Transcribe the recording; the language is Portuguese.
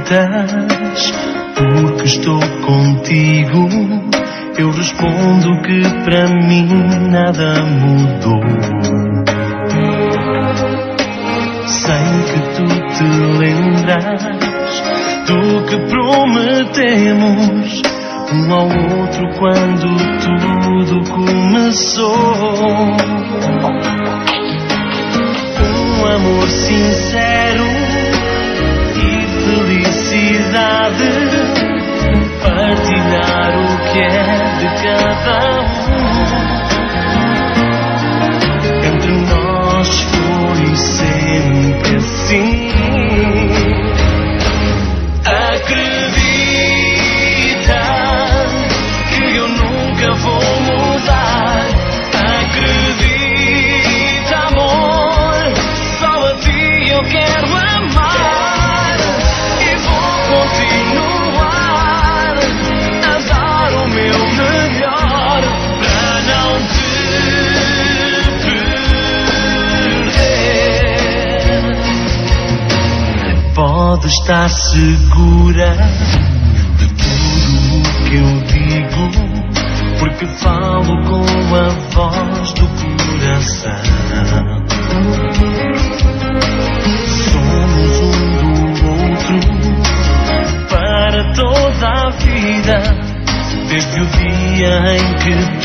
perguntas porque estou contigo, eu respondo que para mim nada mudou. Sei que tu te lembras do que prometemos um ao outro quando tudo começou. Um amor sincero e felicidade, partilhar o que é de cada um. Entre nós foi sempre assim. Acredita que eu nunca vou mudar. Acredita, amor, só a ti eu quero amar. E vou continuar a dar o meu melhor para não te perder. Pode estar segura de tudo o que eu digo, porque falo com a voz do coração. Somos um do outro para toda a vida, desde o dia em que